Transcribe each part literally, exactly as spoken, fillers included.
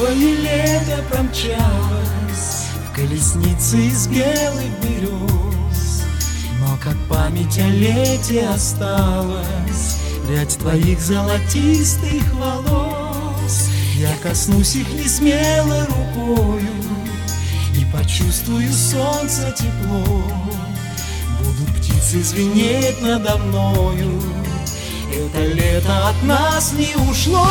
Новое лето промчалось в колеснице из белых берез, но как память о лете осталась прядь твоих золотистых волос. Я коснусь их несмело рукою и почувствую солнце тепло. Будут птицы звенеть надо мною, это лето от нас не ушло.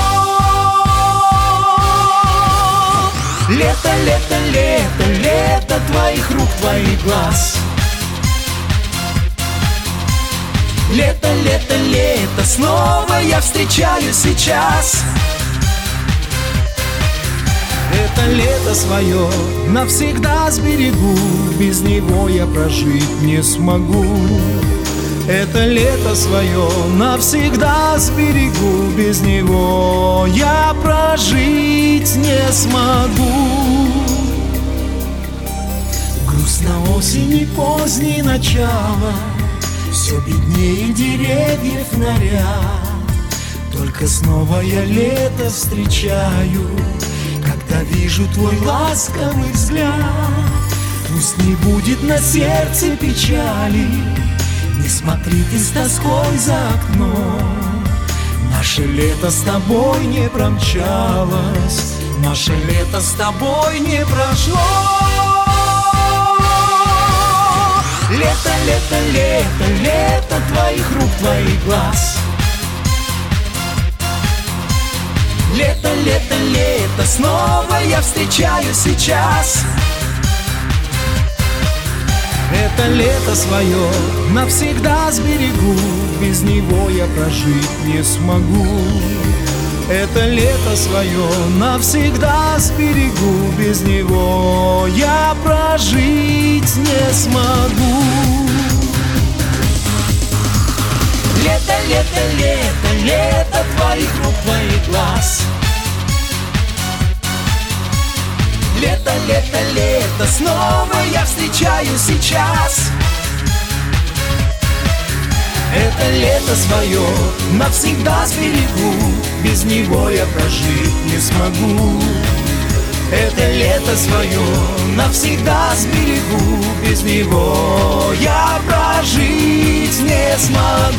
Лето, лето, лето, лето твоих рук, твоих глаз. Лето, лето, лето, снова я встречаю сейчас. Это лето свое навсегда сберегу, без него я прожить не смогу. Это лето свое навсегда сберегу, без него я прожить не смогу. Грустно осени позднее начало, все беднее деревьев наряд. Только снова я лето встречаю, когда вижу твой ласковый взгляд. Пусть не будет на сердце печали, не смотри ты с тоской за окном. Наше лето с тобой не промчалось, наше лето с тобой не прошло. Лето, лето, лето, лето твоих рук, твоих глаз. Лето, лето, лето, снова я встречаю сейчас. Это лето свое навсегда сберегу, без него я прожить не смогу. Это лето свое навсегда сберегу, без него я прожить не смогу. Лето, лето, лето, лето твоих рук, твоих глаз. Лето, лето, лето, снова я встречаю сейчас. Это лето свое навсегда сберегу, без него я прожить не смогу. Это лето свое навсегда сберегу, без него я прожить не смогу.